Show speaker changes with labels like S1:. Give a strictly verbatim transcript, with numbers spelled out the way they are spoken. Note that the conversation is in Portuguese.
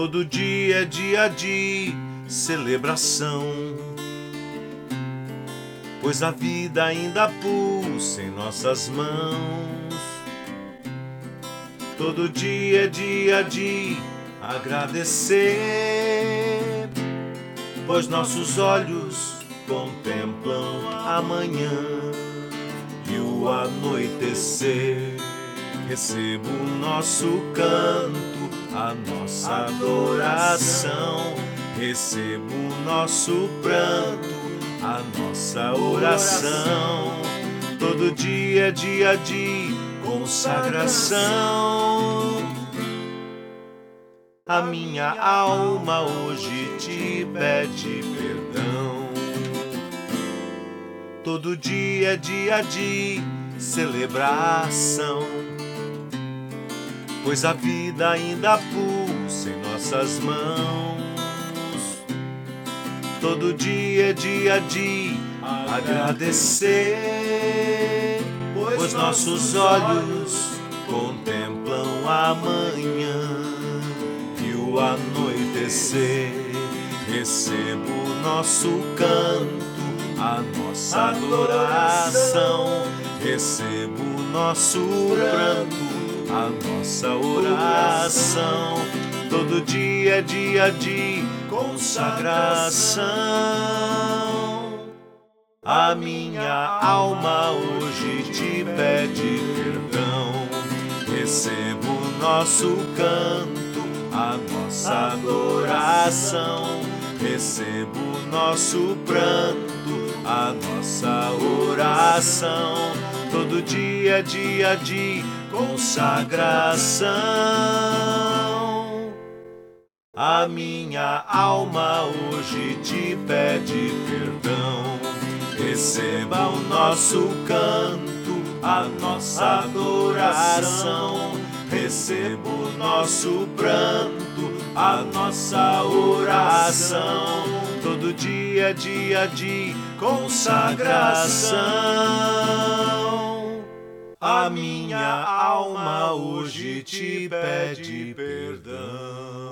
S1: Todo dia é dia de celebração, pois a vida ainda pulsa em nossas mãos. Todo dia é dia de agradecer, pois nossos olhos contemplam a manhã e o anoitecer. Recebo o nosso canto, a nossa adoração. Recebo o nosso pranto, a nossa oração. Todo dia é dia de consagração. A minha alma hoje te pede perdão. Todo dia é dia de celebração, pois a vida ainda pulsa em nossas mãos. Todo dia é dia de agradecer, pois nossos olhos contemplam a manhã e o anoitecer. Recebo o nosso canto, a nossa adoração. Recebo o nosso pranto, a nossa oração. Todo dia é dia de consagração. A minha alma hoje te pede perdão. Recebo o nosso canto, a nossa adoração. Recebo o nosso pranto, a nossa oração. Todo dia é dia de consagração. A minha alma hoje te pede perdão. Receba o nosso canto, a nossa adoração. Receba o nosso pranto, a nossa oração. Todo dia é dia de consagração. A minha alma hoje te pede perdão.